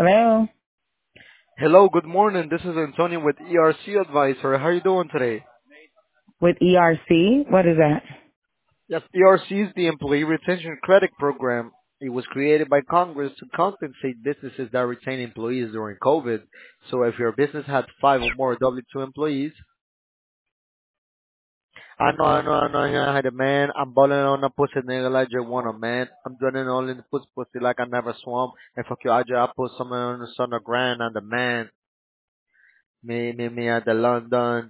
Hello, Hello, good morning. This is Antonio with ERC Advisor. How are you doing today? with ERC. What is that? Yes, ERC is the Employee Retention Credit Program. It was created by Congress to compensate businesses that retain employees during COVID. So if your business had five or more W-2 employees, I had a man. I'm balling on a pussy nigga like you want a man. I'm drilling all in the pussy like I never swam. And fuck you, I put someone on the sun of grand and the man. Me at the London.